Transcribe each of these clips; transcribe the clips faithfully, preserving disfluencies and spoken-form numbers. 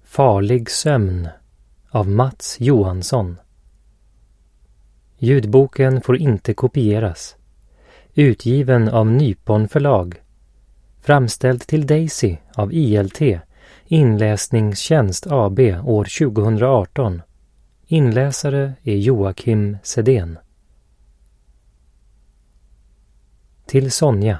Farlig sömn av Mats Johansson. Ljudboken får inte kopieras. Utgiven av Nypon förlag. Framställd till Daisy av I L T, Inläsningstjänst A B år tjugohundraarton. Inläsare är Joakim Sedén. Till Sonja.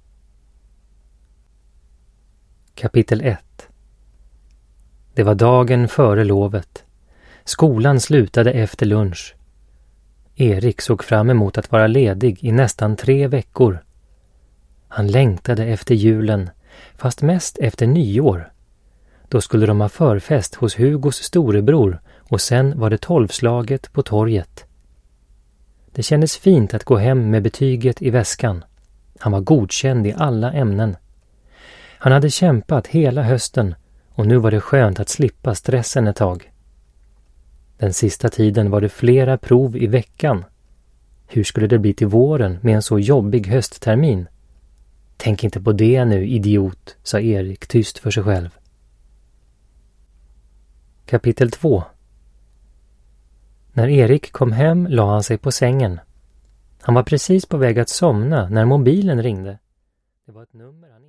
Kapitel ett. Det var dagen före lovet. Skolan slutade efter lunch. Erik såg fram emot att vara ledig i nästan tre veckor. Han längtade efter julen, fast mest efter nyår. Då skulle de ha förfest hos Hugos storebror och sen var det tolvslaget på torget. Det kändes fint att gå hem med betyget i väskan. Han var godkänd i alla ämnen. Han hade kämpat hela hösten och nu var det skönt att slippa stressen ett tag. Den sista tiden var det flera prov i veckan. Hur skulle det bli till våren med en så jobbig hösttermin? Tänk inte på det nu, idiot, sa Erik tyst för sig själv. Kapitel två. När Erik kom hem la han sig på sängen. Han var precis på väg att somna när mobilen ringde. Det var ett nummer han